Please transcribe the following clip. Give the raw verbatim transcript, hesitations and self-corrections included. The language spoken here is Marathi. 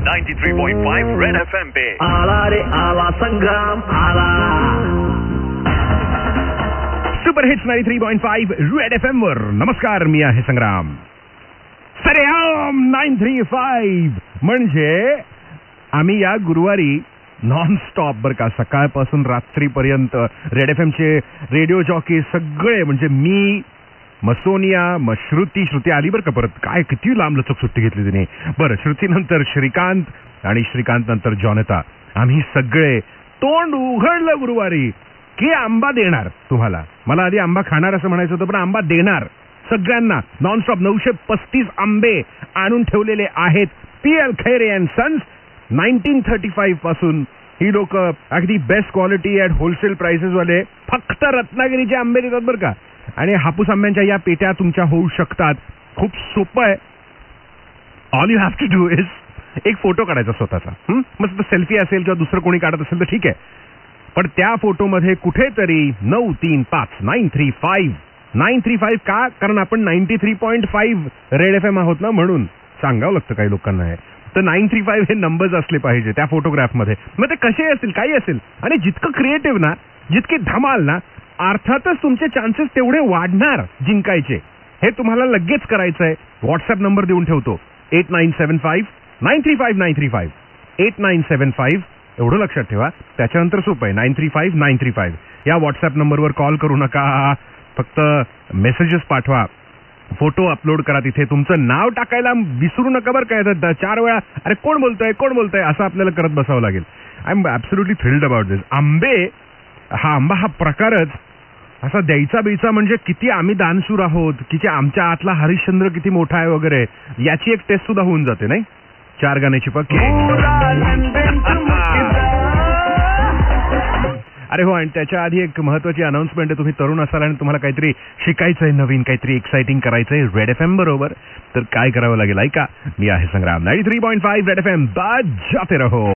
Ninety three point five red FM पे आला रे आला संग्राम आला. Super hits ninety three point five red FM वर. नमस्कार, मी आहे संग्राम. सरेआम नाइन थ्री फाइव्ह म्हणजे आम्ही या गुरुवारी नॉन स्टॉप बर का, सकाळपासून रात्रीपर्यंत रेड एफ एमचे रेडिओ जॉकी सगळे, म्हणजे मी, मसोनिया, म श्रुती श्रुती आली बरं का परत. काय किती लांब लचक सुट्टी घेतली तिने. बरं, श्रुती नंतर श्रीकांत आणि श्रीकांत नंतर जॉनता. आम्ही सगळे तोंड उघडलं गुरुवारी की आंबा देणार तुम्हाला. मला आधी आंबा खाणार असं म्हणायचं होतं, पण आंबा देणार सगळ्यांना. नॉनस्टॉप नऊशे पस्तीस आंबे आणून ठेवलेले आहेत P L Khaire and sons. Nineteen thirty five पासून ही लोक अगदी best quality at wholesale prices वाले फक्त रत्नागिरीचे आंबे देतात बरं का. आणि हापूस आंब्यांच्या या पेट्या तुमच्या होऊ शकतात. खूप सोपं आहे. All you have to do is एक फोटो काढायचा स्वतःचा. मस्त सेल्फी असेल किंवा दुसरं कोणी काढत असेल तर ठीक आहे, पण त्या फोटोमध्ये कुठेतरी नऊ तीन पाच nine three five nine three five का? कारण आपण ninety three point five red F M आहोत ना, म्हणून सांगावं लागतं काही लोकांना आहे. तर नाईन थ्री फाईव्ह हे नंबर्स असले पाहिजे त्या फोटोग्राफमध्ये. मग ते कसे असतील, काही असेल. आणि जितकं क्रिएटिव्ह ना, जितकी धमाल ना, अर्थातच तुमचे चान्सेस तेवढे वाढणार जिंकायचे. हे तुम्हाला लगेच करायचं आहे. व्हॉट्सअप नंबर देऊन ठेवतो, eight nine seven five nine three five nine three five eight nine seven five. एवढं लक्षात ठेवा. त्याच्यानंतर सोपं आहे, nine three five nine three five. या व्हॉट्सअप नंबरवर कॉल करू नका, फक्त मेसेजेस पाठवा, फोटो अपलोड करा. तिथे तुमचं नाव टाकायला विसरू नका बरं काय. चार वेळा अरे कोण बोलतोय कोण बोलतोय असं आपल्याला करत बसावं लागेल. I am absolutely thrilled about this. आंबे हा आंबा हा प्रकारच असा द्यायचा बियचा, म्हणजे किती आम्ही दानशूर आहोत, किती आमच्या आतला हरिश्चंद्र किती मोठा आहे वगैरे, याची एक टेस्ट सुद्धा होऊन जाते नाही. चार गाण्याची पक्की. अरे हो, आणि त्याच्या आधी एक महत्वाची अनाउन्समेंट आहे. तुम्ही तरुण असाल आणि तुम्हाला काहीतरी शिकायचंय, नवीन काहीतरी एक्साइटिंग करायचंय रेड एफ एम बरोबर, तर काय करावं लागेल ऐका. मी आहे Sangram. Ninety three point five red F M. बजाते रहो.